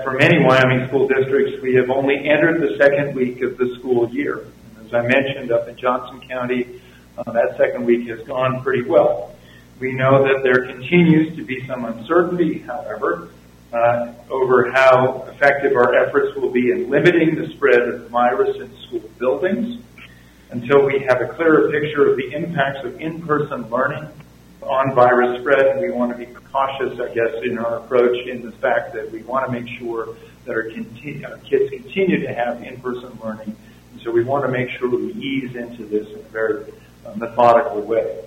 for many Wyoming school districts, we have only entered the second week of the school year. As I mentioned, up in Johnson County, that second week has gone pretty well. We know that there continues to be some uncertainty, however, over how effective our efforts will be in limiting the spread of the virus in school buildings. Until we have a clearer picture of the impacts of in-person learning on virus spread, we want to be cautious, I guess, in our approach in the fact that we want to make sure that our kids continue to have in-person learning. And so we want to make sure we ease into this in a very methodical way.